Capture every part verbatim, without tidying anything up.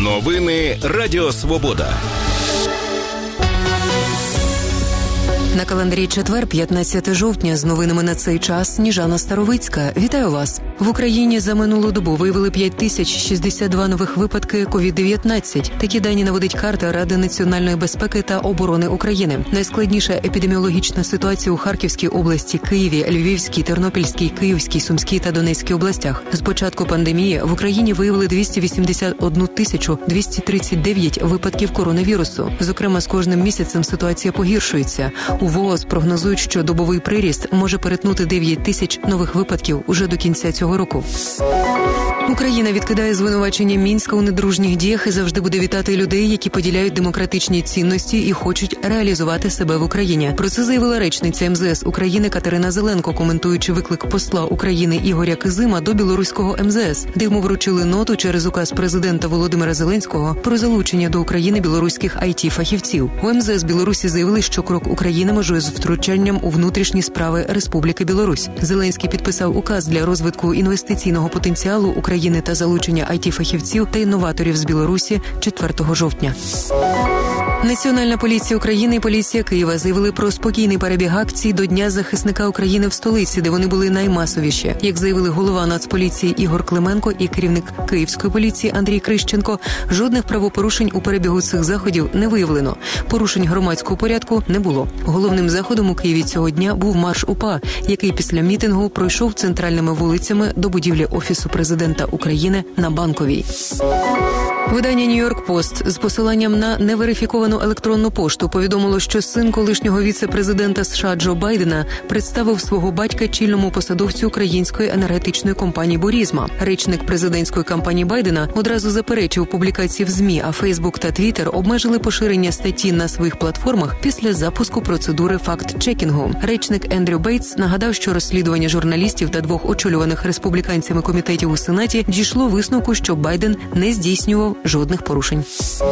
Новини Радіо Свобода. На календарі четвер, п'ятнадцяте жовтня, з новинами на цей час Сніжана Старовицька. Вітаю вас! В Україні за минулу добу виявили п'ять тисяч шістдесят два нових випадки ковід дев'ятнадцять. Такі дані наводить карта Ради національної безпеки та оборони України. Найскладніша епідеміологічна ситуація у Харківській області, Києві, Львівській, Тернопільській, Київській, Сумській та Донецькій областях. З початку пандемії в Україні виявили двісті вісімдесят одну тисячу двісті тридцять дев'ять випадків коронавірусу. Зокрема, з кожним місяцем ситуація погіршується. У ВООЗ прогнозують, що добовий приріст може перетнути дев'ять тисяч нових випадків уже до кінця цього року. Україна відкидає звинувачення Мінська у недружніх діях і завжди буде вітати людей, які поділяють демократичні цінності і хочуть реалізувати себе в Україні. Про це заявила речниця ем зе ес України Катерина Зеленко, коментуючи виклик посла України Ігоря Кизима до білоруського ем зе ес, де йому вручили ноту через указ президента Володимира Зеленського про залучення до України білоруських ай ті-фахівців. У ем зе ес Білорусі заявили, що крок України межує з втручанням у внутрішні справи Республіки Білорусь. Зеленський підписав указ для розвитку інвестиційного потенціалу України та залучення ай ті-фахівців та інноваторів з Білорусі четвертого жовтня. Національна поліція України і поліція Києва заявили про спокійний перебіг акцій до Дня захисника України в столиці, де вони були наймасовіші. Як заявили голова Нацполіції Ігор Клименко і керівник Київської поліції Андрій Крищенко, жодних правопорушень у перебігу цих заходів не виявлено. Порушень громадського порядку не було. Головним заходом у Києві цього дня був марш УПА, який після мітингу пройшов центральними вулицями до будівлі Офісу президента України на Банковій. Видання «Нью-Йорк Пост» з посиланням на неверифіковану електронну пошту повідомило, що син колишнього віце-президента США Джо Байдена представив свого батька чільному посадовцю української енергетичної компанії «Бурізма». Речник президентської кампанії Байдена одразу заперечив публікації в ЗМІ, а Фейсбук та Твіттер обмежили поширення статті на своїх платформах після запуску процедури факт-чекінгу. Речник Ендрю Бейтс нагадав, що розслідування журналістів та двох очолюваних республіканцями комітетів у Сенаті дійшло висновку, що Байден не здійснював жодних порушень.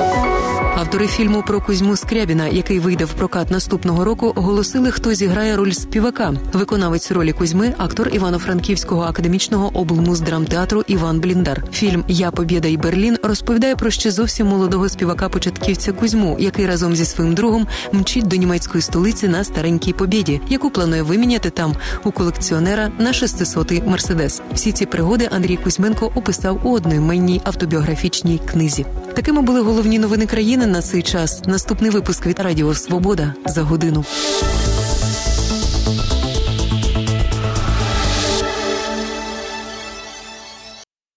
Автори фільму про Кузьму Скрябіна, який вийде в прокат наступного року, оголосили, хто зіграє роль співака. Виконавець ролі Кузьми – актор Івано-Франківського академічного облмуздрамтеатру Іван Бліндар. Фільм «Я, Побєда і Берлін» розповідає про ще зовсім молодого співака-початківця Кузьму, який разом зі своїм другом мчить до німецької столиці на старенькій Побєді, яку планує виміняти там у колекціонера на шестисотий Мерседес. Всі ці пригоди Андрій Кузьменко описав у одноіменній автобіографічній книзі. Такими були головні новини країни на цей час. Наступний випуск від Радіо Свобода за годину.